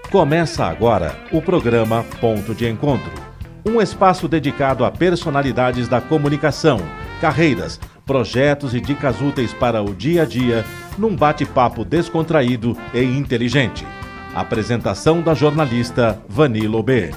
Começa agora o programa Ponto de Encontro, um espaço dedicado a personalidades da comunicação, carreiras, projetos e dicas úteis para o dia a dia, num bate-papo descontraído e inteligente. Apresentação da jornalista Vani Lobé.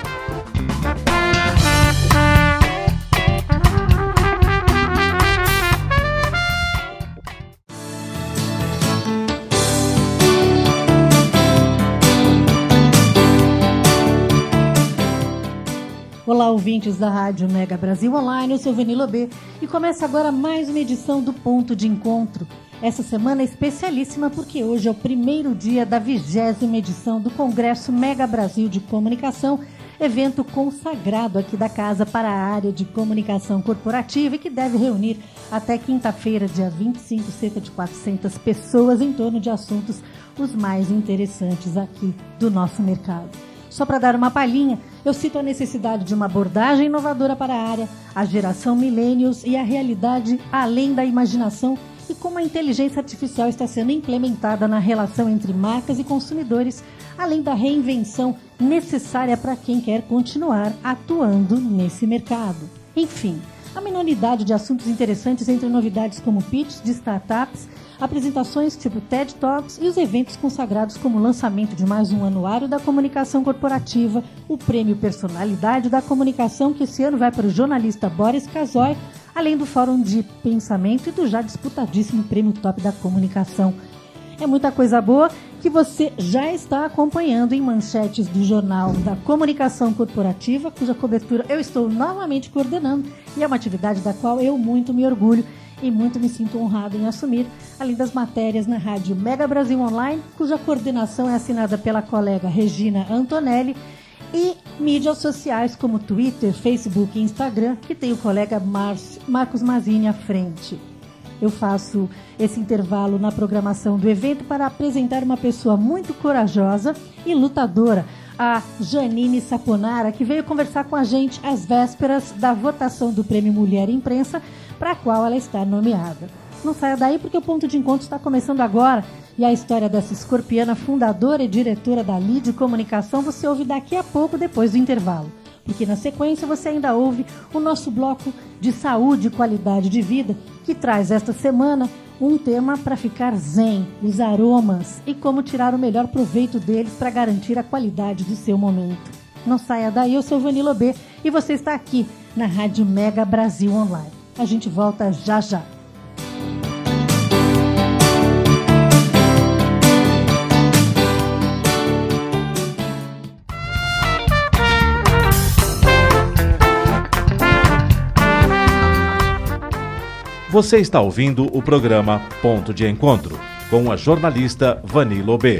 Olá, ouvintes da Rádio Mega Brasil Online, eu sou Vani Lobé e começa agora mais uma edição do Ponto de Encontro. Essa semana é especialíssima porque hoje é o primeiro dia da 20ª edição do Congresso Mega Brasil de Comunicação, evento consagrado aqui da casa para a área de comunicação corporativa e que deve reunir até quinta-feira, dia 25, cerca de 400 pessoas em torno de assuntos os mais interessantes aqui do nosso mercado. Só para dar uma palhinha, eu cito a necessidade de uma abordagem inovadora para a área, a geração millennials e a realidade além da imaginação e como a inteligência artificial está sendo implementada na relação entre marcas e consumidores, além da reinvenção necessária para quem quer continuar atuando nesse mercado. Enfim, a minoridade de assuntos interessantes entre novidades como pitches de startups, apresentações tipo TED Talks e os eventos consagrados como o lançamento de mais um anuário da comunicação corporativa, o prêmio Personalidade da Comunicação, que esse ano vai para o jornalista Boris Casoy, além do Fórum de Pensamento e do já disputadíssimo Prêmio Top da Comunicação. É muita coisa boa que você já está acompanhando em manchetes do Jornal da Comunicação Corporativa, cuja cobertura eu estou novamente coordenando e é uma atividade da qual eu muito me orgulho e muito me sinto honrado em assumir, além das matérias na Rádio Mega Brasil Online, cuja coordenação é assinada pela colega Regina Antonelli, e mídias sociais como Twitter, Facebook e Instagram, que tem o colega Marcos Mazini à frente. Eu faço esse intervalo na programação do evento para apresentar uma pessoa muito corajosa e lutadora, a Janine Saponara, que veio conversar com a gente às vésperas da votação do Prêmio Mulher Imprensa, para a qual ela está nomeada. Não saia daí porque o Ponto de Encontro está começando agora e a história dessa escorpiana fundadora e diretora da Lide Comunicação você ouve daqui a pouco depois do intervalo. Porque na sequência você ainda ouve o nosso bloco de saúde e qualidade de vida, que traz esta semana um tema para ficar zen, os aromas e como tirar o melhor proveito deles para garantir a qualidade do seu momento. Não saia daí, eu sou Vani Lobé e você está aqui na Rádio Mega Brasil Online. A gente volta já já. Você está ouvindo o programa Ponto de Encontro, com a jornalista Vani Lobé.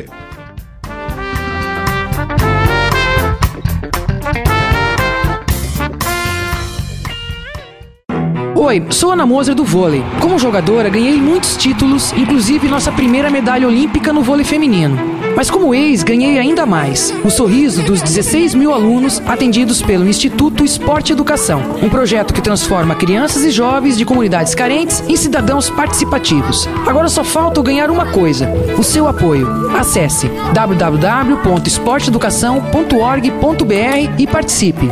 Oi, sou Ana Moser do vôlei. Como jogadora, ganhei muitos títulos, inclusive nossa primeira medalha olímpica no vôlei feminino. Mas como ex, ganhei ainda mais: o sorriso dos 16 mil alunos atendidos pelo Instituto Esporte Educação, um projeto que transforma crianças e jovens de comunidades carentes em cidadãos participativos. Agora só falta eu ganhar uma coisa: o seu apoio. Acesse www.esporteeducação.org.br e participe.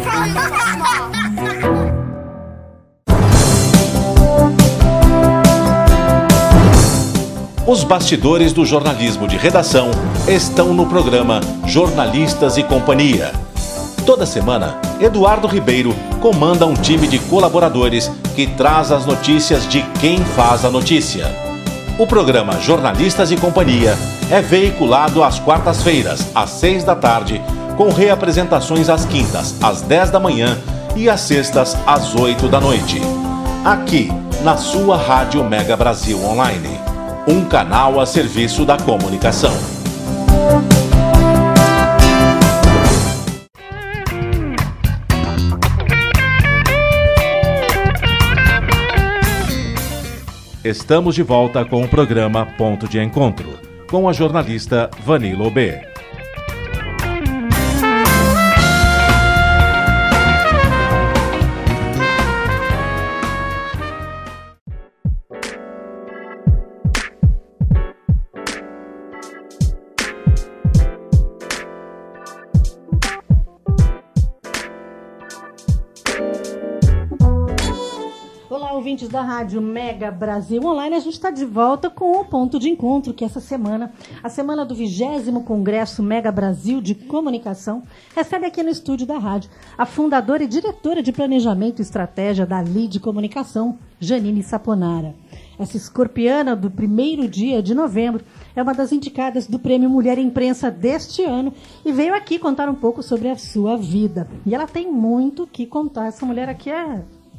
Os bastidores do jornalismo de redação estão no programa Jornalistas e Companhia. Toda semana, Eduardo Ribeiro comanda um time de colaboradores que traz as notícias de quem faz a notícia. O programa Jornalistas e Companhia é veiculado às quartas-feiras, às 6 da tarde, com reapresentações às quintas, às 10 da manhã e às sextas, às 8 da noite. Aqui, na sua Rádio Mega Brasil Online. Um canal a serviço da comunicação. Estamos de volta com o programa Ponto de Encontro, com a jornalista Vani Lobé. ouvintes da Rádio Mega Brasil Online, a gente está de volta com o Ponto de Encontro, que essa semana, a semana do 20º Congresso Mega Brasil de Comunicação, recebe aqui no estúdio da rádio a fundadora e diretora de Planejamento e Estratégia da LID Comunicação, Janine Saponara. Essa escorpiana do primeiro dia de novembro é uma das indicadas do Prêmio Mulher Imprensa deste ano e veio aqui contar um pouco sobre a sua vida. E ela tem muito que contar. Essa mulher aqui é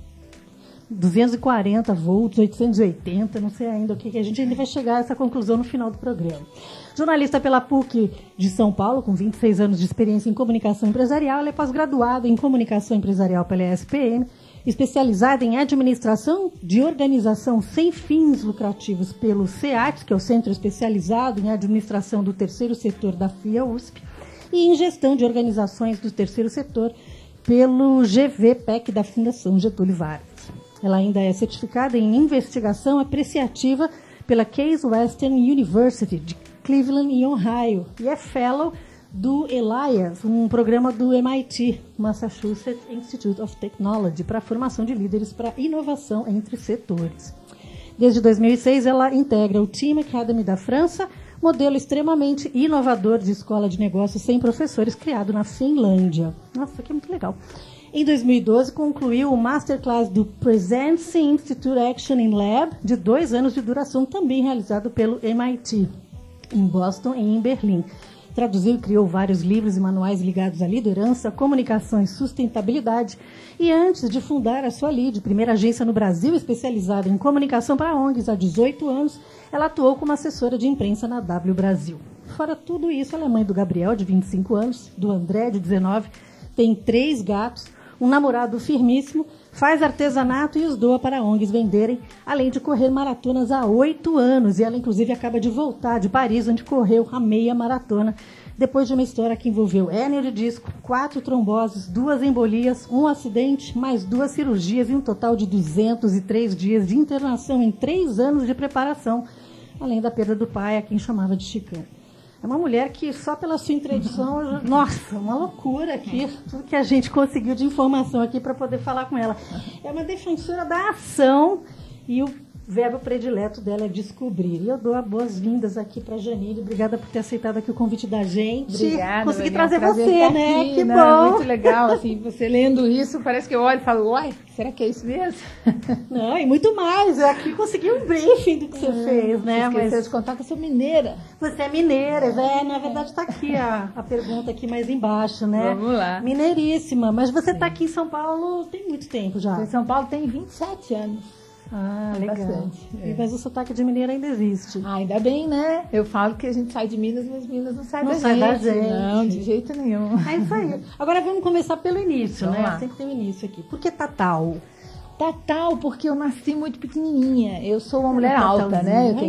240 volts, 880, não sei ainda o que a gente ainda vai chegar a essa conclusão no final do programa. Jornalista pela PUC de São Paulo, com 26 anos de experiência em comunicação empresarial, ela é pós-graduada em comunicação empresarial pela ESPM, especializada em administração de organização sem fins lucrativos pelo CEAT, que é o Centro Especializado em Administração do Terceiro Setor da FIA-USP, e em gestão de organizações do terceiro setor pelo GVPEC da Fundação Getúlio Vargas. Ela ainda é certificada em investigação apreciativa pela Case Western University de Cleveland, em Ohio, e é fellow do Elias, um programa do MIT, Massachusetts Institute of Technology, para a formação de líderes para inovação entre setores. Desde 2006, ela integra o Team Academy da França, modelo extremamente inovador de escola de negócios sem professores, criado na Finlândia. Nossa, que é muito legal. Em 2012, concluiu o Masterclass do Presence Institute Action in Lab, de 2 anos de duração, também realizado pelo MIT, em Boston e em Berlim. Traduziu e criou vários livros e manuais ligados à liderança, comunicação e sustentabilidade. E antes de fundar a sua LID, primeira agência no Brasil especializada em comunicação para ONGs há 18 anos, ela atuou como assessora de imprensa na W Brasil. Fora tudo isso, ela é mãe do Gabriel, de 25 anos, do André, de 19, tem 3 gatos, um namorado firmíssimo, faz artesanato e os doa para ONGs venderem, além de correr maratonas há 8 anos. E ela, inclusive, acaba de voltar de Paris, onde correu a meia maratona, depois de uma história que envolveu hérnia de disco, 4 tromboses, 2 embolias, 1 acidente, mais 2 cirurgias e um total de 203 dias de internação em 3 anos de preparação, além da perda do pai, a quem chamava de Chicão. É uma mulher que, só pela sua introdução, nossa, uma loucura aqui, tudo que a gente conseguiu de informação aqui para poder falar com ela. É uma defensora da ação e o verbo predileto dela é descobrir. E eu dou as boas-vindas aqui para a Janine. Obrigada por ter aceitado aqui o convite da gente. Obrigada. Consegui trazer você, né? Aqui, que né? bom. Muito legal, assim, você lendo isso, parece que eu olho e falo, uai, será que é isso mesmo? Não, e muito mais. Eu aqui consegui um briefing do que você fez, né? Você esqueceu de contar que eu sou mineira. Você é mineira, na verdade está aqui a pergunta aqui mais embaixo, né? Vamos lá. Mineiríssima, mas você está aqui em São Paulo tem muito tempo já. Em São Paulo tem 27 anos. Ah, legal. Bastante. Mas o sotaque de mineiro ainda existe. Ah, ainda bem, né? Eu falo que a gente sai de Minas, mas Minas não sai da gente. Não, de jeito nenhum. É isso aí. Agora vamos começar pelo início, vamos né? lá. Sempre tem o início aqui. Por que Tatal? Tatal, porque eu nasci muito pequenininha. Eu sou uma mulher alta, né? Eu tenho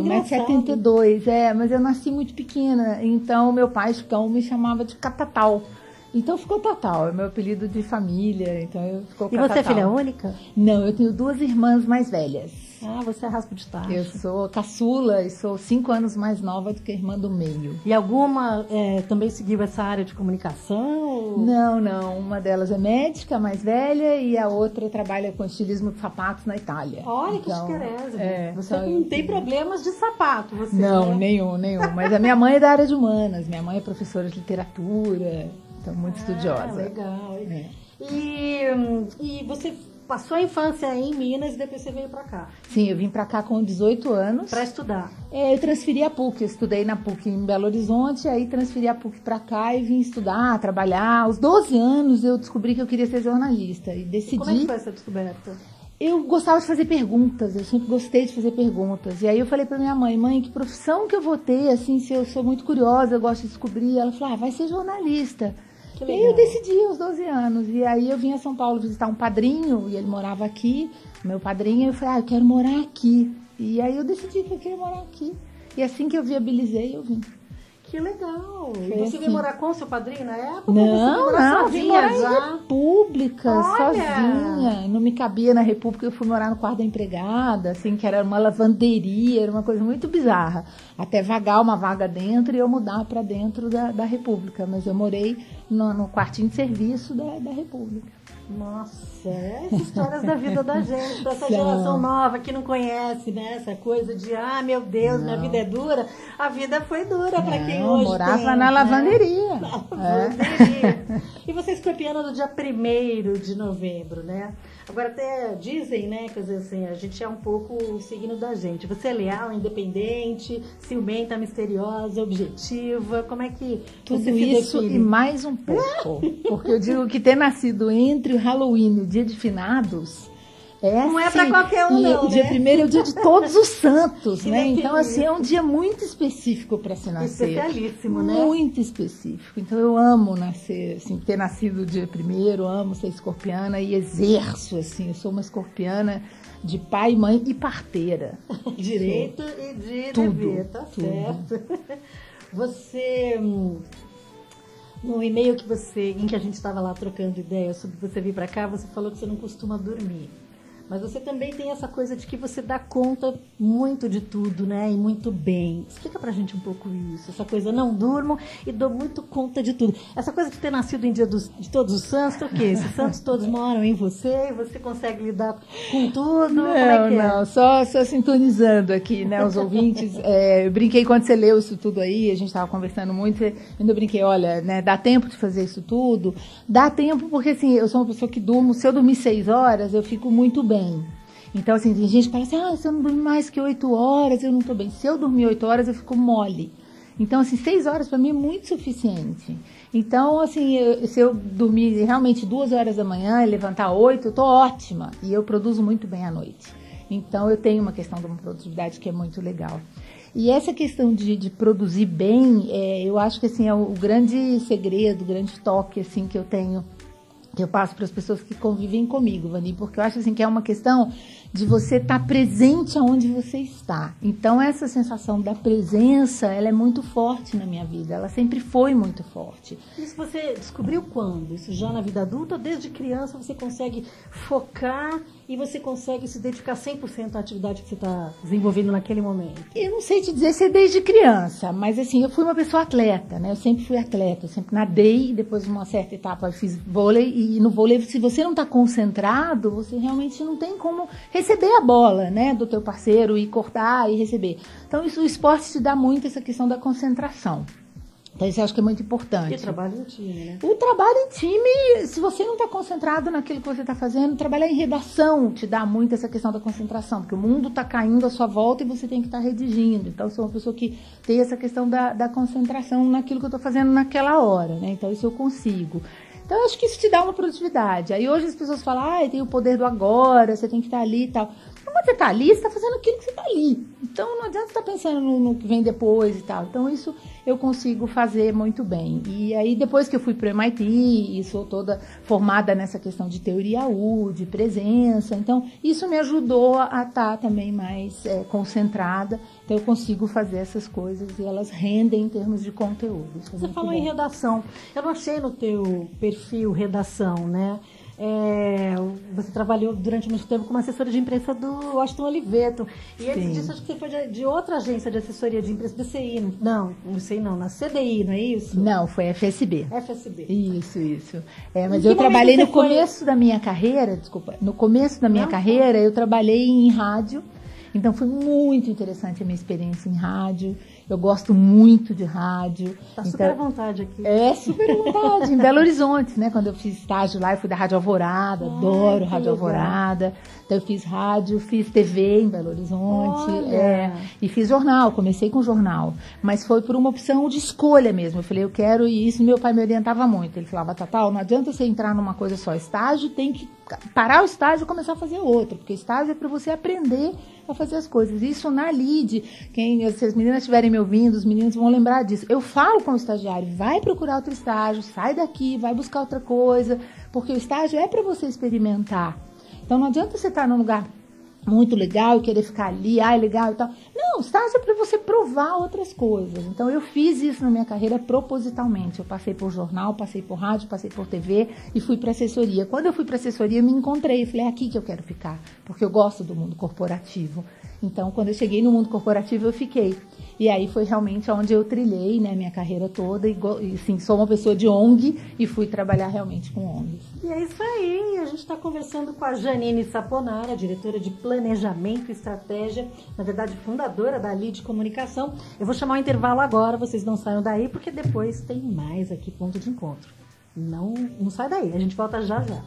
1,72 m, mas eu nasci muito pequena. Então, meu pai, Chicão, me chamava de Catatal. Então, ficou Tatal. É meu apelido de família. Então, ficou Catatal. E você é filha única? Não, eu tenho 2 irmãs mais velhas. Ah, você é raspa de tacho. Eu sou caçula e sou 5 anos mais nova do que a irmã do meio. E alguma também seguiu essa área de comunicação? Ou... Não. Uma delas é médica, mais velha, e a outra trabalha com estilismo de sapatos na Itália. Olha que chiquereza. Você então, não tem problemas de sapato, você, não, né? nenhum. Mas a minha mãe é da área de humanas. Minha mãe é professora de literatura, então muito estudiosa. Legal. E você passou a infância em Minas e depois você veio para cá? Sim, eu vim para cá com 18 anos. Para estudar? Eu transferi a PUC, eu estudei na PUC em Belo Horizonte, aí transferi a PUC para cá e vim estudar, trabalhar. Aos 12 anos eu descobri que eu queria ser jornalista e decidi... Como é que foi essa descoberta? Eu gostava de fazer perguntas, eu sempre gostei de fazer perguntas. E aí eu falei para minha mãe, que profissão que eu vou ter, assim, se eu sou muito curiosa, eu gosto de descobrir. Ela falou, vai ser jornalista. E aí eu decidi aos 12 anos. E aí eu vim a São Paulo visitar um padrinho, e ele morava aqui, meu padrinho, e eu falei, eu quero morar aqui. E aí eu decidi que eu queria morar aqui. E assim que eu viabilizei, eu vim. Que legal! Foi E você assim. veio morar com seu padrinho na época? Não, vim morar já? em República, Olha! sozinha. Não me cabia na República, eu fui morar no quarto da empregada, assim, que era uma lavanderia, era uma coisa muito bizarra. Até vagar uma vaga dentro e eu mudar para dentro da República. Mas eu morei no quartinho de serviço da República. Nossa, essas histórias da vida da gente, dessa geração nova que não conhece, né? Essa coisa de, meu Deus, minha vida é dura. A vida foi dura para quem hoje morava na lavanderia. Na lavanderia. E você é escorpiana do dia 1º de novembro, né? Agora até dizem, né, quer dizer assim, a gente é um pouco o signo da gente. Você é leal, independente, ciumenta, misteriosa, objetiva, como é que tudo você se isso define? E mais um pouco, porque eu digo que ter nascido entre o Halloween e o Dia de Finados não é para qualquer um, não, o dia né? 1º é o dia de todos os santos, Que né? Então, assim, é um dia muito específico para se nascer. Especialíssimo, né? Muito específico. Então, eu amo nascer, assim, ter nascido dia 1º, amo ser escorpiana e exerço, assim, eu sou uma escorpiana de pai, mãe e parteira. Direito e de tudo, dever, tá tudo. certo. Você... No e-mail em que a gente estava lá trocando ideias sobre você vir para cá, você falou que você não costuma dormir. Mas você também tem essa coisa de que você dá conta muito de tudo, né? E muito bem. Explica pra gente um pouco isso. Essa coisa, não durmo e dou muito conta de tudo. Essa coisa de ter nascido em dia de todos os santos, o quê? Esses santos todos moram em você e você consegue lidar com tudo? Não, como é que é? não, só sintonizando aqui, né, os ouvintes. Eu brinquei quando você leu isso tudo aí, a gente estava conversando muito, ainda brinquei, olha, né, dá tempo de fazer isso tudo? Dá tempo porque, assim, eu sou uma pessoa que durmo, se eu dormir 6 horas, eu fico muito bem. Então, assim, tem gente que fala assim, se eu não dormir mais que 8 horas, eu não estou bem. Se eu dormir 8 horas, eu fico mole. Então, assim, 6 horas para mim é muito suficiente. Então, assim, se eu dormir realmente 2 horas da manhã e levantar 8, eu estou ótima. E eu produzo muito bem à noite. Então, eu tenho uma questão de uma produtividade que é muito legal. E essa questão de produzir bem, eu acho que, assim, é o grande segredo, o grande toque, assim, que eu tenho, que eu passo para as pessoas que convivem comigo, Vani, porque eu acho assim que é uma questão de você estar presente aonde você está. Então, essa sensação da presença, ela é muito forte na minha vida, ela sempre foi muito forte. Isso você descobriu quando? Isso já na vida adulta ou desde criança você consegue focar e você consegue se dedicar 100% à atividade que você está desenvolvendo naquele momento? Eu não sei te dizer se é desde criança, mas assim, eu fui uma pessoa atleta, né? Eu sempre fui atleta, eu sempre nadei, depois de uma certa etapa eu fiz vôlei, e no vôlei, se você não está concentrado, você realmente não tem como receber a bola, né, do teu parceiro e cortar e receber. Então, o esporte te dá muito essa questão da concentração. Então, isso eu acho que é muito importante. E o trabalho em time, né? O trabalho em time, se você não está concentrado naquilo que você está fazendo, trabalhar em redação te dá muito essa questão da concentração, porque o mundo está caindo à sua volta e você tem que estar redigindo. Então, eu sou uma pessoa que tem essa questão da concentração naquilo que eu estou fazendo naquela hora, né? Então, isso eu consigo. Então, eu acho que isso te dá uma produtividade. Aí, hoje, as pessoas falam, tem o poder do agora, você tem que estar ali e tal. Quando você está ali, você está fazendo aquilo que você está ali. Então, não adianta você estar pensando no que vem depois e tal. Então, isso eu consigo fazer muito bem. E aí, depois que eu fui para o MIT, e sou toda formada nessa questão de teoria U, de presença, então, isso me ajudou a estar também mais concentrada. Então, eu consigo fazer essas coisas e elas rendem em termos de conteúdo. Você falou em redação. Eu não achei no teu perfil redação, né? Você trabalhou durante muito tempo como assessora de imprensa do Washington Oliveto. E antes disso, acho que você foi de outra agência de assessoria de imprensa, DCI. Não sei não, na CDI, não é isso? Não, foi FSB. FSB. Isso. Mas eu trabalhei no começo da minha carreira, eu trabalhei em rádio. Então, foi muito interessante a minha experiência em rádio. Eu gosto muito de rádio. Tá super à vontade aqui. Super à vontade. Em Belo Horizonte, né? Quando eu fiz estágio lá, eu fui da Rádio Alvorada. Adoro Rádio Alvorada. Então, eu fiz rádio, fiz TV em Belo Horizonte. E fiz jornal. Comecei com jornal. Mas foi por uma opção de escolha mesmo. Eu falei, eu quero, e isso meu pai me orientava muito. Ele falava, Tatal, não adianta você entrar numa coisa só. Estágio, tem que parar o estágio e começar a fazer outro. Porque estágio é para você aprender a fazer as coisas. Isso na LID, se as meninas estiverem me ouvindo, os meninos vão lembrar disso. Eu falo com o estagiário, vai procurar outro estágio, sai daqui, vai buscar outra coisa, porque o estágio é para você experimentar. Então, não adianta você estar num lugar muito legal e querer ficar ali, legal e tal. Não, estágio é para você provar outras coisas. Então, eu fiz isso na minha carreira propositalmente. Eu passei por jornal, passei por rádio, passei por TV e fui para assessoria. Quando eu fui para assessoria, eu me encontrei. Eu falei, é aqui que eu quero ficar, porque eu gosto do mundo corporativo. Então, quando eu cheguei no mundo corporativo, eu fiquei. E aí foi realmente onde eu trilhei, né, minha carreira toda. E assim, sou uma pessoa de ONG e fui trabalhar realmente com ONGs. E é isso aí, a gente está conversando com a Janine Saponara, diretora de Planejamento e Estratégia, na verdade fundadora da Lead Comunicação. Eu vou chamar o intervalo agora, vocês não saiam daí, porque depois tem mais aqui, Ponto de Encontro. Não sai daí, a gente volta já já.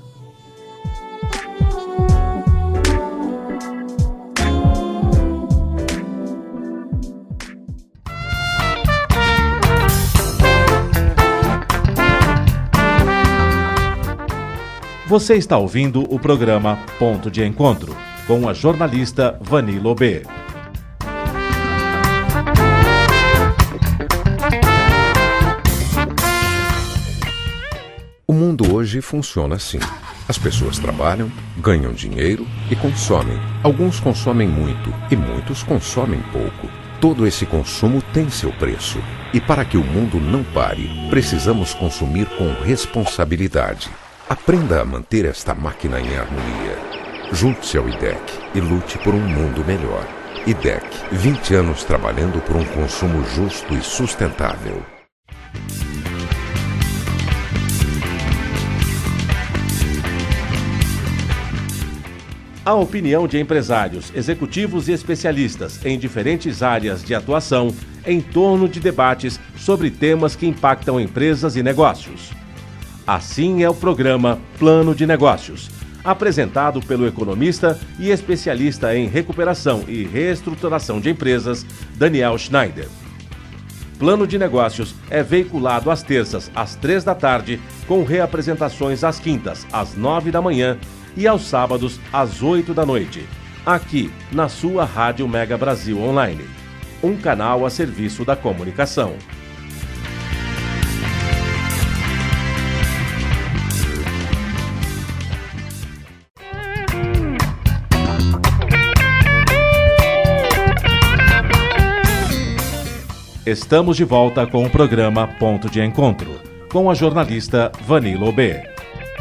Você está ouvindo o programa Ponto de Encontro, com a jornalista Vani Lobé. O mundo hoje funciona assim. As pessoas trabalham, ganham dinheiro e consomem. Alguns consomem muito e muitos consomem pouco. Todo esse consumo tem seu preço. E para que o mundo não pare, precisamos consumir com responsabilidade. Aprenda a manter esta máquina em harmonia. Junte-se ao IDEC e lute por um mundo melhor. IDEC, 20 anos trabalhando por um consumo justo e sustentável. A opinião de empresários, executivos e especialistas em diferentes áreas de atuação em torno de debates sobre temas que impactam empresas e negócios. Assim é o programa Plano de Negócios, apresentado pelo economista e especialista em recuperação e reestruturação de empresas, Daniel Schneider. Plano de Negócios é veiculado às terças, às 3 da tarde, com reapresentações às quintas, às 9 da manhã e aos sábados, às 8 da noite, aqui na sua Rádio Mega Brasil Online, um canal a serviço da comunicação. Estamos de volta com o programa Ponto de Encontro, com a jornalista Vani Lobé.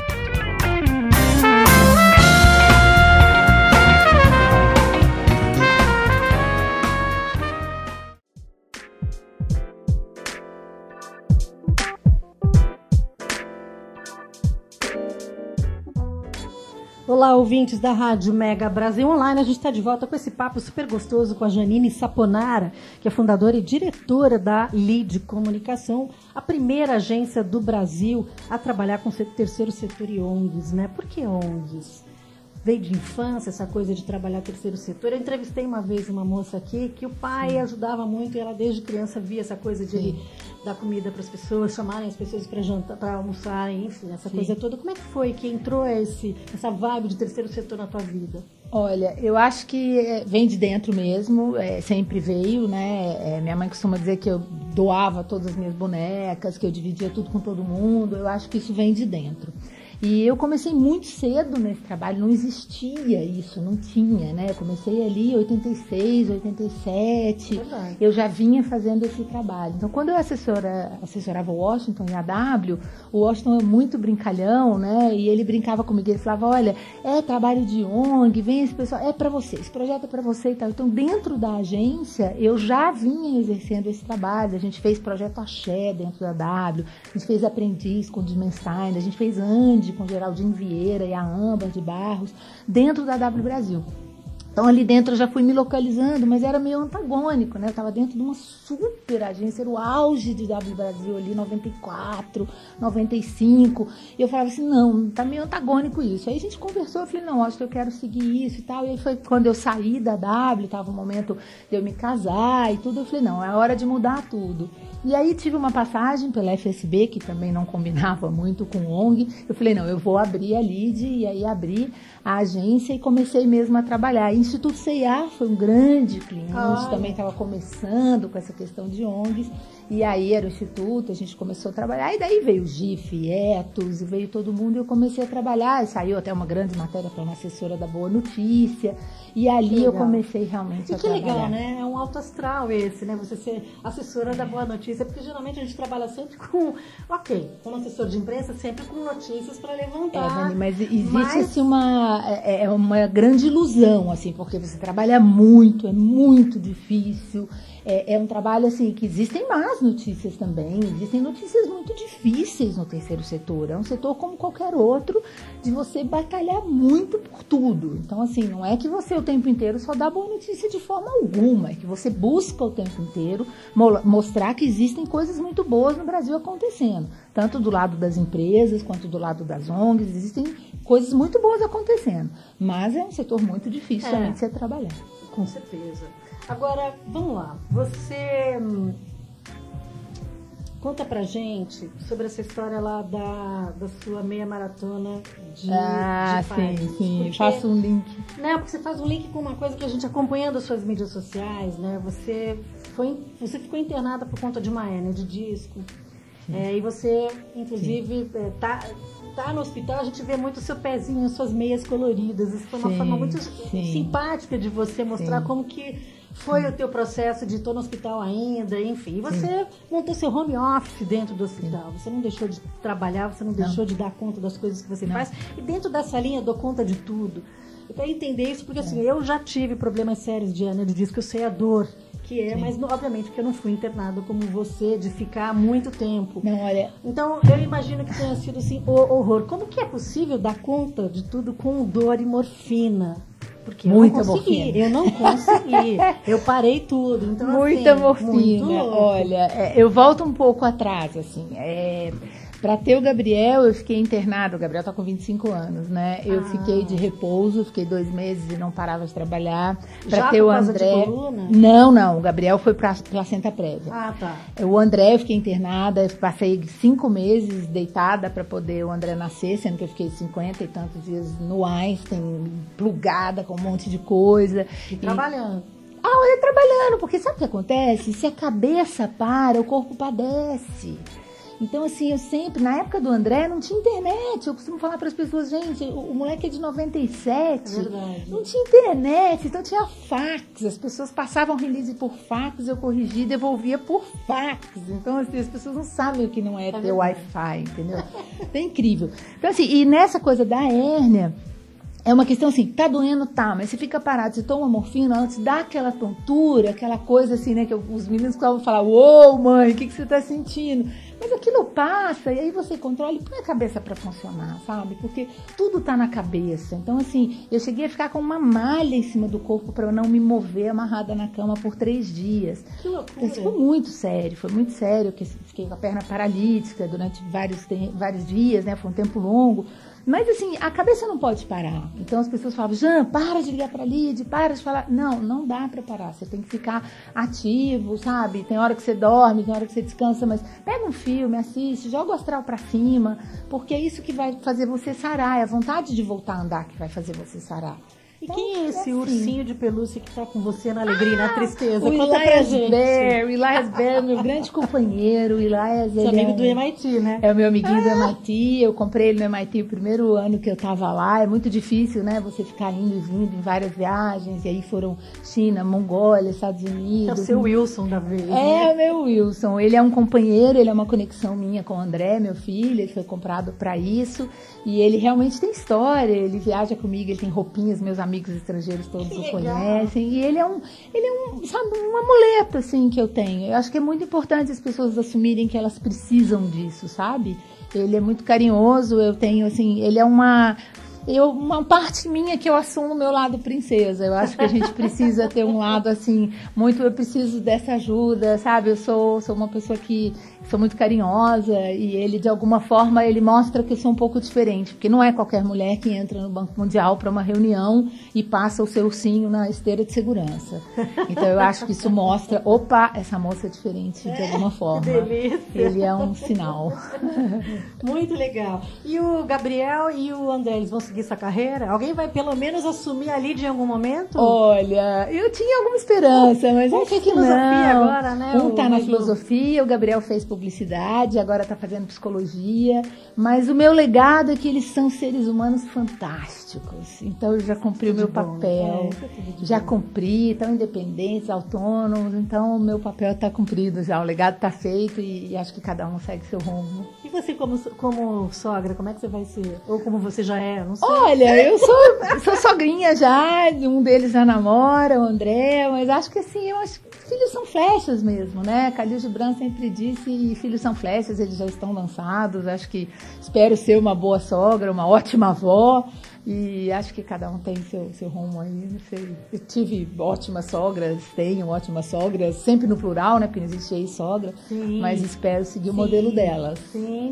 Olá, ouvintes da Rádio Mega Brasil Online. A gente está de volta com esse papo super gostoso com a Janine Saponara, que é fundadora e diretora da Lead Comunicação, a primeira agência do Brasil a trabalhar com o terceiro setor e ONGs, né? Por que ONGs? Veio de infância essa coisa de trabalhar terceiro setor. Eu entrevistei uma vez uma moça aqui que o pai ajudava muito e ela desde criança via essa coisa de ele dar comida para as pessoas, chamarem as pessoas para jantar, para almoçarem, enfim, essa coisa toda. Como é que foi que entrou essa vibe de terceiro setor na tua vida? Olha, eu acho que vem de dentro mesmo, sempre veio, né? Minha mãe costuma dizer que eu doava todas as minhas bonecas, que eu dividia tudo com todo mundo. Eu acho que isso vem de dentro. E eu comecei muito cedo nesse trabalho, não existia isso, não tinha, né? Eu comecei ali em 86, 87, verdade. Eu já vinha fazendo esse trabalho. Então, quando eu assessorava o Washington e a W, o Washington é muito brincalhão, né? E ele brincava comigo, ele falava, olha, é trabalho de ONG, vem esse pessoal, é para você, esse projeto é para você e tal. Então, dentro da agência, eu já vinha exercendo esse trabalho. A gente fez projeto Axé dentro da W, a gente fez Aprendiz com o Dimenstein, a gente fez Ande com Geraldinho Vieira e a Âmbar de Barros, dentro da W Brasil. Então, ali dentro eu já fui me localizando, mas era meio antagônico, né? Eu estava dentro de uma super agência, era o auge de W Brasil ali, 94, 95. E eu falava assim, não, tá meio antagônico isso. Aí a gente conversou, eu falei, não, acho que eu quero seguir isso e tal. E aí foi quando eu saí da W, estava o momento de eu me casar e tudo. Eu falei, não, é hora de mudar tudo. E aí tive uma passagem pela FSB, que também não combinava muito com ONG. Eu falei, não, eu vou abrir a Lead, e aí abri a agência e comecei mesmo a trabalhar. Instituto C&A foi um grande cliente, também estava começando com essa questão de ONGs. E aí era o Instituto, a gente começou a trabalhar. E daí veio o GIF, Etos, e veio todo mundo e eu comecei a trabalhar. E saiu até uma grande matéria para uma assessora da Boa Notícia. E ali eu comecei realmente a trabalhar. Que legal, né? É um alto astral esse, né? Você ser assessora da Boa Notícia. notícia, porque geralmente a gente trabalha sempre com, como assessor de imprensa, sempre com notícias para levantar. Dani, mas existe assim, uma grande ilusão, assim, porque você trabalha muito, é muito difícil. É um trabalho assim que existem más notícias também, existem notícias muito difíceis no terceiro setor. É um setor como qualquer outro, de você batalhar muito por tudo. Então, assim, não é que você o tempo inteiro só dá boa notícia de forma alguma, é que você busca o tempo inteiro mostrar que existem coisas muito boas no Brasil acontecendo, tanto do lado das empresas quanto do lado das ONGs, existem coisas muito boas acontecendo, mas é um setor muito difícil também de você trabalhar. Com certeza. Agora, vamos lá, você conta pra gente sobre essa história lá da sua meia maratona de Paris. Sim, porque, faço um link. Né, porque você faz um link com uma coisa que a gente acompanhando as suas mídias sociais, né, você ficou internada por conta de uma hérnia de disco, e você, inclusive, tá no hospital, a gente vê muito o seu pezinho, as suas meias coloridas, isso foi uma forma muito simpática de você mostrar como que foi o teu processo de estou no hospital ainda, enfim. E você montou seu home office dentro do hospital. Você não deixou de trabalhar, você não deixou de dar conta das coisas que você faz. E dentro dessa linha, dou conta de tudo. Eu quero entender isso porque, assim, eu já tive problemas sérios de hérnia de disco, eu sei a dor que é, mas obviamente porque eu não fui internada como você, de ficar muito tempo. Não, olha... Então, eu imagino que tenha sido, assim, horror. Como que é possível dar conta de tudo com dor e morfina? Porque muita morfina. Eu não consegui. Eu parei tudo. Então, muita assim, morfina. Olha, eu volto um pouco atrás, assim. Para ter o Gabriel, eu fiquei internada. O Gabriel tá com 25 anos, né? Eu fiquei de repouso, fiquei 2 meses e não parava de trabalhar. Para ter o André. Não. O Gabriel foi para placenta prévia. Ah, tá. O André, eu fiquei internada, passei 5 meses deitada para poder o André nascer, sendo que eu fiquei 50 e tantos dias no Einstein, plugada com um monte de coisa. E trabalhando. Olha, trabalhando, porque sabe o que acontece? Se a cabeça para, o corpo padece. Então, assim, eu sempre, na época do André, não tinha internet. Eu costumo falar para as pessoas, gente, o moleque é de 97. É verdade. Não tinha internet, então tinha fax. As pessoas passavam release por fax, eu corrigia e devolvia por fax. Então, assim, as pessoas não sabem o que não é ter Wi-Fi, entendeu? É incrível. Então, assim, e nessa coisa da hérnia, é uma questão assim, tá doendo, tá, mas você fica parado, você toma morfina, antes dá aquela tontura, aquela coisa assim, né, que os meninos vão falar, uou, mãe, o que você tá sentindo? Mas aquilo passa, e aí você controla e põe a cabeça para funcionar, sabe? Porque tudo tá na cabeça. Então, assim, eu cheguei a ficar com uma malha em cima do corpo para eu não me mover amarrada na cama por 3 dias. Que loucura. Então, isso foi muito sério, que fiquei com a perna paralítica durante vários dias, né? Foi um tempo longo. Mas, assim, a cabeça não pode parar. Então, as pessoas falavam, Jean, para de ligar pra Lid, para de falar. Não dá pra parar. Você tem que ficar ativo, sabe? Tem hora que você dorme, tem hora que você descansa, mas pega um filme, assiste, joga o astral pra cima, porque é isso que vai fazer você sarar. É a vontade de voltar a andar que vai fazer você sarar. E quem é esse ursinho de pelúcia que tá com você na alegria e na tristeza? O Elias Bear, meu grande companheiro. O Elias, seu amigo do MIT, né? É o meu amiguinho do MIT. Eu comprei ele no MIT o primeiro ano que eu tava lá. É muito difícil, né? Você ficar indo e vindo em várias viagens. E aí foram China, Mongólia, Estados Unidos. É o seu Wilson da vez. É o meu Wilson. Ele é um companheiro, ele é uma conexão minha com o André, meu filho. Ele foi comprado para isso. E ele realmente tem história. Ele viaja comigo, ele tem roupinhas, meus amigos estrangeiros todos o conhecem, e ele é um, sabe, um amuleto, assim, que eu tenho. Eu acho que é muito importante as pessoas assumirem que elas precisam disso, sabe? Ele é muito carinhoso, eu tenho, assim, ele é uma parte minha que eu assumo o meu lado princesa. Eu acho que a gente precisa ter um lado, assim, muito, eu preciso dessa ajuda, sabe? Eu sou uma pessoa que sou muito carinhosa e ele, de alguma forma, ele mostra que eu sou um pouco diferente, porque não é qualquer mulher que entra no Banco Mundial para uma reunião e passa o seu ursinho na esteira de segurança. Então, eu acho que isso mostra, opa, essa moça é diferente de alguma forma. Que delícia. Ele é um sinal. Muito legal. E o Gabriel e o André, eles vão seguir essa carreira? Alguém vai pelo menos assumir ali de algum momento? Olha, eu tinha alguma esperança, mas acho que não. Filosofia agora, né? Um tá na filosofia, o Gabriel fez publicidade, agora está fazendo psicologia, mas o meu legado é que eles são seres humanos fantásticos. Então eu já cumpri o meu papel, já cumpri, estão independentes, autônomos, então o meu papel está cumprido já, o legado está feito e acho que cada um segue seu rumo. E você como sogra, como é que você vai ser? Ou como você já é? Não sei. Olha, eu sou sogrinha já, um deles já namora, o André, mas acho que assim, eu acho que filhos são flechas mesmo, né? Khalil Gibran sempre disse, filhos são flechas, eles já estão lançados, acho que espero ser uma boa sogra, uma ótima avó, e acho que cada um tem seu rumo aí, não sei. Eu tive ótimas sogras, tenho ótimas sogras, sempre no plural, né? Porque não existe ex-sogra, mas espero seguir o modelo delas. Sim.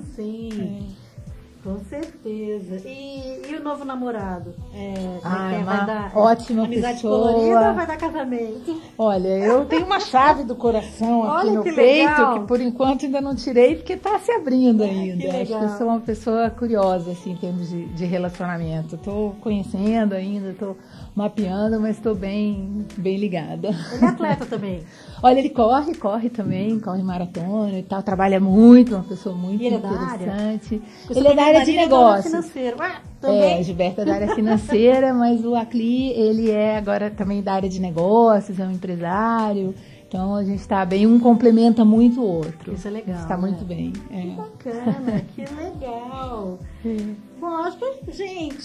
Com certeza. E o novo namorado? Vai dar ótima amizade pessoa. Colorida ou vai dar casamento? Olha, eu tenho uma chave do coração aqui no peito, que por enquanto ainda não tirei, porque está se abrindo ainda. Acho que eu sou uma pessoa curiosa, assim, em termos de relacionamento. Estou conhecendo ainda, estou mapeando, mas estou bem ligada. Ele é atleta também? Olha, ele corre também, corre maratona e tal, trabalha muito, uma pessoa muito interessante. Ele é da área de negócios. Gilberto é da área financeira, mas o Acli, ele é agora também da área de negócios, é um empresário. Então a gente está bem, um complementa muito o outro. Isso é legal. Está muito bem. Que bacana, que legal. Bom, acho que, gente,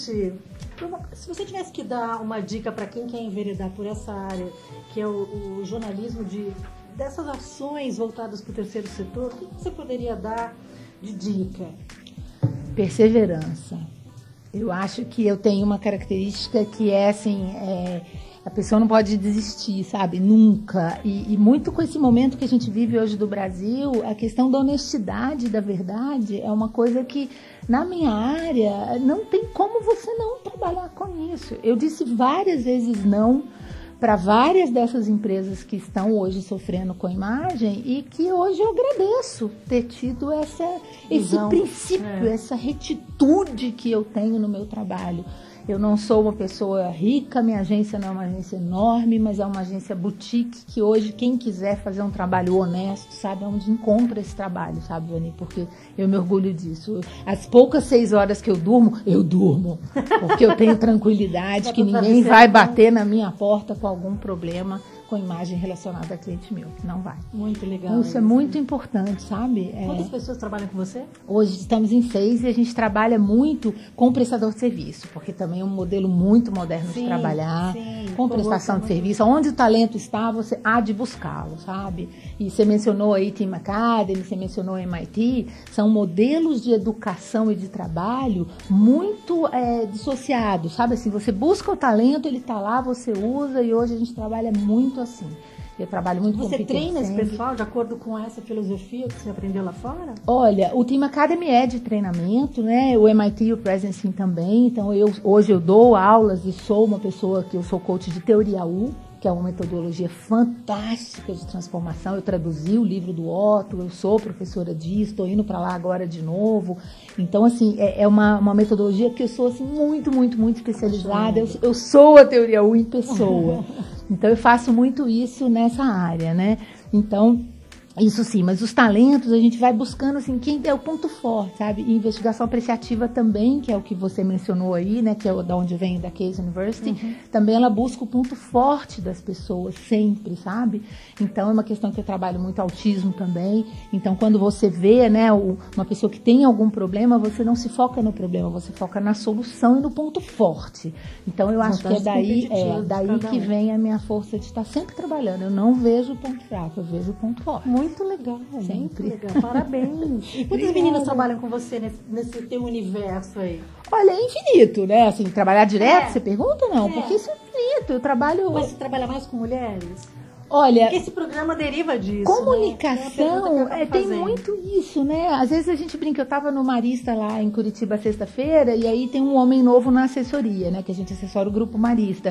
se você tivesse que dar uma dica para quem quer enveredar por essa área, que é o jornalismo dessas ações voltadas para o terceiro setor, o que você poderia dar de dica? Perseverança. Eu acho que eu tenho uma característica que é assim, a pessoa não pode desistir, sabe? Nunca. E muito com esse momento que a gente vive hoje do Brasil, a questão da honestidade, da verdade, é uma coisa que, na minha área, não tem como você não trabalhar com isso. Eu disse várias vezes não para várias dessas empresas que estão hoje sofrendo com a imagem e que hoje eu agradeço ter tido esse princípio, essa retitude que eu tenho no meu trabalho. Eu não sou uma pessoa rica, minha agência não é uma agência enorme, mas é uma agência boutique que hoje quem quiser fazer um trabalho honesto sabe onde encontra esse trabalho, sabe, Vani? Porque eu me orgulho disso. As poucas 6 horas que eu durmo, porque eu tenho tranquilidade que ninguém vai bater na minha porta com algum problema com imagem relacionada a cliente meu. Não vai. Muito legal. Então, isso é muito importante, sabe? Quantas pessoas trabalham com você? Hoje estamos em 6 e a gente trabalha muito com prestador de serviço, porque também é um modelo muito moderno de trabalhar, com prestação de serviço. Onde o talento está, você há de buscá-lo, sabe? E você mencionou aí Team Academy, você mencionou MIT, são modelos de educação e de trabalho muito dissociados, sabe? Assim, você busca o talento, ele está lá, você usa, e hoje a gente trabalha muito assim. Eu trabalho muito com Você treina esse pessoal de acordo com essa filosofia que você aprendeu lá fora? Olha, o Team Academy é de treinamento, né? O MIT e o Presencing também. Então, hoje eu dou aulas e sou uma pessoa que eu sou coach de teoria U, que é uma metodologia fantástica de transformação. Eu traduzi o livro do Otto, eu sou professora disso, estou indo para lá agora de novo. Então, assim, é uma metodologia que eu sou assim, muito, muito, muito especializada. Eu sou a teoria U em pessoa. Então, eu faço muito isso nessa área, né? Então, isso sim, mas os talentos a gente vai buscando, assim, quem é o ponto forte, sabe? E investigação apreciativa também, que é o que você mencionou aí, né? Que é da onde vem da Case University. Também ela busca o ponto forte das pessoas, sempre, sabe? Então, é uma questão que eu trabalho muito autismo também. Então, quando você vê, né, uma pessoa que tem algum problema, você não se foca no problema, você foca na solução e no ponto forte. Então, eu acho que é daí que vem a minha força de estar sempre trabalhando. Eu não vejo o ponto fraco, eu vejo o ponto forte. Muito legal, sempre. Muito legal. Parabéns. Quantas meninas trabalham com você nesse teu universo aí? Olha, é infinito, né? Assim, trabalhar direto, você pergunta? Não, porque isso é infinito. Eu trabalho... Mas você trabalha mais com mulheres? Olha... Porque esse programa deriva disso, comunicação, né? Tem muito isso, né? Às vezes a gente brinca, eu estava no Marista lá em Curitiba sexta-feira, e aí tem um homem novo na assessoria, né? Que a gente assessora o Grupo Marista.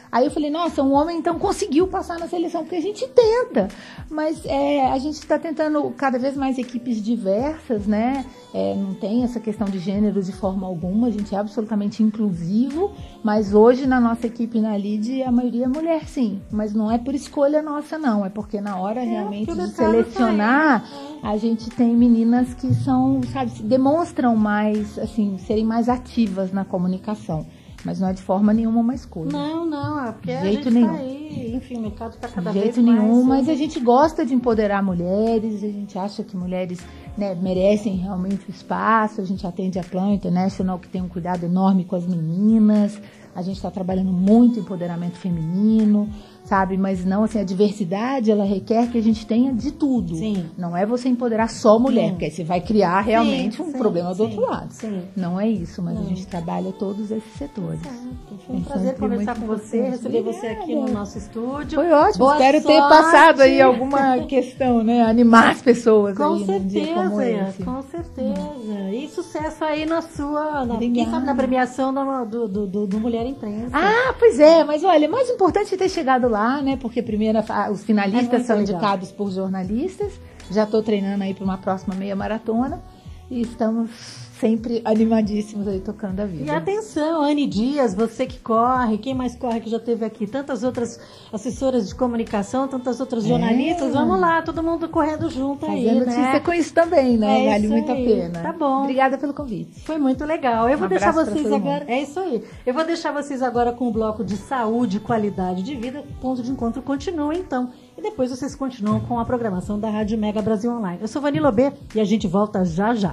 Aí eu falei, nossa, um homem então conseguiu passar na seleção, porque a gente tenta, mas a gente está tentando cada vez mais equipes diversas, né? Não tem essa questão de gênero de forma alguma, a gente é absolutamente inclusivo, mas hoje na nossa equipe na LIDE a maioria é mulher, sim, mas não é por escolha nossa, não, é porque na hora realmente de selecionar, a gente tem meninas que são, sabe, demonstram mais, assim, serem mais ativas na comunicação. Mas não é de forma nenhuma uma escolha. Não, é porque de a jeito gente nenhum. Tá aí, enfim, o mercado está cada de vez jeito mais... nenhum, mas a gente gosta de empoderar mulheres, a gente acha que mulheres, né, merecem realmente o espaço, a gente atende a Plan International, que tem um cuidado enorme com as meninas, a gente está trabalhando muito em empoderamento feminino, sabe? Mas não, assim, a diversidade, ela requer que a gente tenha de tudo. Sim. Não é você empoderar só mulher, porque aí você vai criar realmente um problema do outro lado. Sim. Não é isso, mas a gente trabalha todos esses setores. Foi um prazer conversar com você, receber você aqui no nosso estúdio. Foi ótimo, Boa espero ter sorte. passado aí alguma questão, né? Animar as pessoas Com aí num dia como esse. Com certeza. E sucesso aí na sua, Obrigada. quem sabe na premiação do Mulher Imprensa. Ah, pois é, mas olha, mais importante é ter chegado lá, né? Porque primeiro os finalistas são legal. indicados por jornalistas. Já estou treinando aí para uma próxima meia maratona e estamos sempre animadíssimos aí tocando a vida. E atenção, Anne Dias, você que corre, quem mais corre que já teve aqui, tantas outras assessoras de comunicação, tantas outras jornalistas, vamos lá, todo mundo correndo junto aí, fazendo notícia né? com isso também, né? Vale muito a pena. Tá bom. Obrigada pelo convite. Foi muito legal. Eu vou deixar abraço pra vocês todo agora. mundo. É isso aí. Eu vou deixar vocês agora com o bloco de saúde e qualidade de vida. O ponto de encontro continua, então. E depois vocês continuam com a programação da Rádio Mega Brasil Online. Eu sou Vanilla B e a gente volta já já.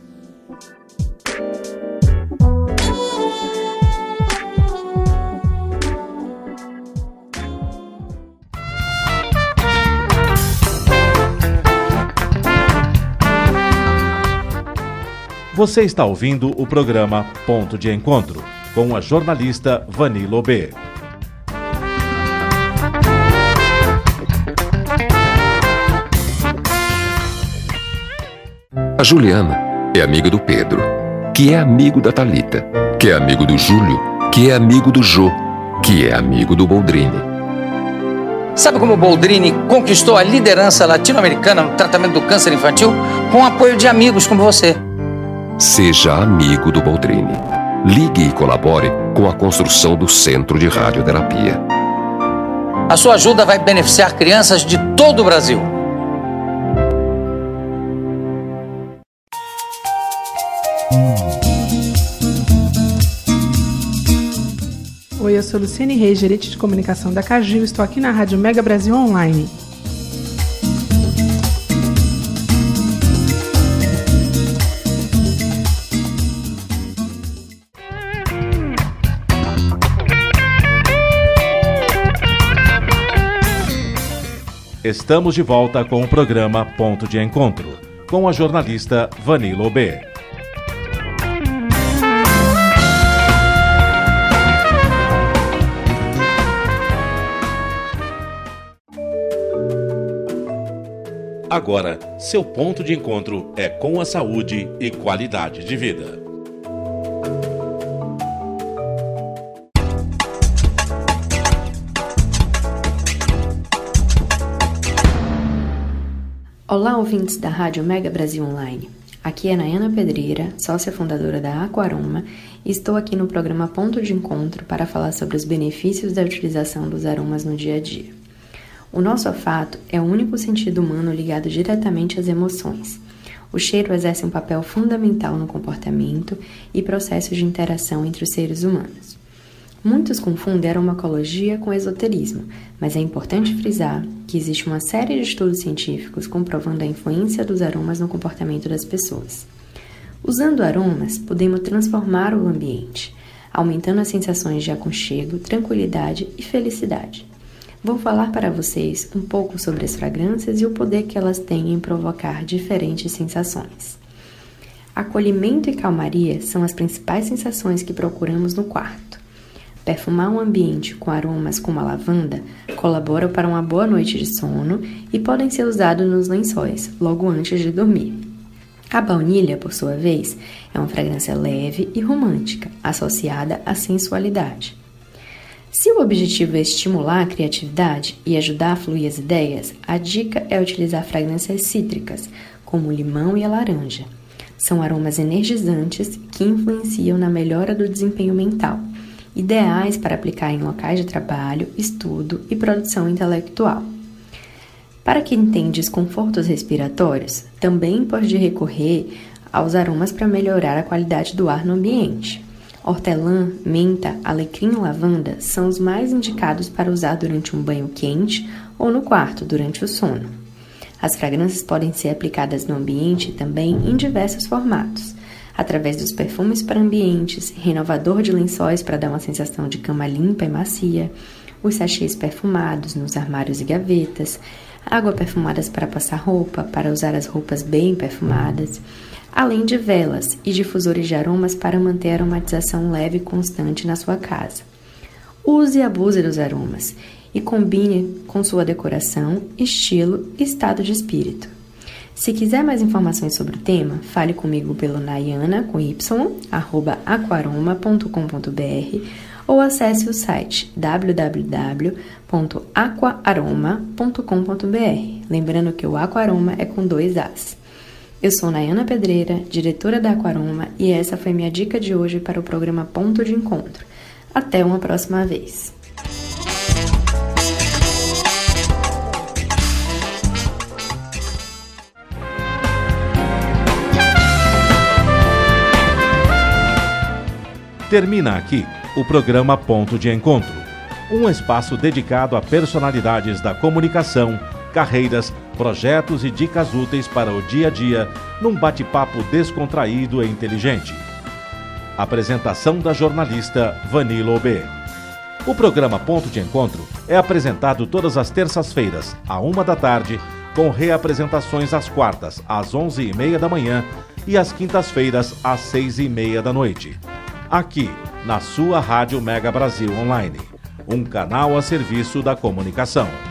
Você está ouvindo o programa Ponto de Encontro, com a jornalista Vanilla B. A Juliana é amiga do Pedro, que é amigo da Thalita, que é amigo do Júlio, que é amigo do Jô, que é amigo do Boldrini. Sabe como o Boldrini conquistou a liderança latino-americana no tratamento do câncer infantil? Com o apoio de amigos como você. Seja amigo do Boldrini. Ligue e colabore com a construção do Centro de Radioterapia. A sua ajuda vai beneficiar crianças de todo o Brasil. Oi, eu sou Luciane Reis, gerente de comunicação da Cagil. Estou aqui na Rádio Mega Brasil Online. Estamos de volta com o programa Ponto de Encontro, com a jornalista Vanilla B. Agora, seu ponto de encontro é com a saúde e qualidade de vida. Olá, ouvintes da Rádio Mega Brasil Online. Aqui é Nayana Pedreira, sócia fundadora da Aquaroma, e estou aqui no programa Ponto de Encontro para falar sobre os benefícios da utilização dos aromas no dia a dia. O nosso olfato é o único sentido humano ligado diretamente às emoções. O cheiro exerce um papel fundamental no comportamento e processos de interação entre os seres humanos. Muitos confundem aromatologia com esoterismo, mas é importante frisar que existe uma série de estudos científicos comprovando a influência dos aromas no comportamento das pessoas. Usando aromas, podemos transformar o ambiente, aumentando as sensações de aconchego, tranquilidade e felicidade. Vou falar para vocês um pouco sobre as fragrâncias e o poder que elas têm em provocar diferentes sensações. Acolhimento e calmaria são as principais sensações que procuramos no quarto. Perfumar um ambiente com aromas como a lavanda colabora para uma boa noite de sono e podem ser usados nos lençóis, logo antes de dormir. A baunilha, por sua vez, é uma fragrância leve e romântica, associada à sensualidade. Se o objetivo é estimular a criatividade e ajudar a fluir as ideias, a dica é utilizar fragrâncias cítricas, como o limão e a laranja. São aromas energizantes que influenciam na melhora do desempenho mental, ideais para aplicar em locais de trabalho, estudo e produção intelectual. Para quem tem desconfortos respiratórios, também pode recorrer aos aromas para melhorar a qualidade do ar no ambiente. Hortelã, menta, alecrim e lavanda são os mais indicados para usar durante um banho quente ou no quarto durante o sono. As fragrâncias podem ser aplicadas no ambiente também em diversos formatos, através dos perfumes para ambientes, renovador de lençóis para dar uma sensação de cama limpa e macia, os sachês perfumados nos armários e gavetas, água perfumadas para passar roupa, para usar as roupas bem perfumadas, além de velas e difusores de aromas para manter a aromatização leve e constante na sua casa. Use e abuse dos aromas e combine com sua decoração, estilo e estado de espírito. Se quiser mais informações sobre o tema, fale comigo pelo Nayana, com y, @aquaroma.com.br ou acesse o site www.aquaaroma.com.br. Lembrando que o Aquaroma é com 2 As. Eu sou Nayana Pedreira, diretora da Aquaroma, e essa foi minha dica de hoje para o programa Ponto de Encontro. Até uma próxima vez. Termina aqui o programa Ponto de Encontro, um espaço dedicado a personalidades da comunicação, carreiras, projetos e dicas úteis para o dia a dia, num bate-papo descontraído e inteligente. Apresentação da jornalista Vanilla Obê. O programa Ponto de Encontro é apresentado todas as terças-feiras, à 13h, com reapresentações às quartas, às 11h30 da manhã e às quintas-feiras, às 6h30 da noite. Aqui, na sua Rádio Mega Brasil Online, um canal a serviço da comunicação.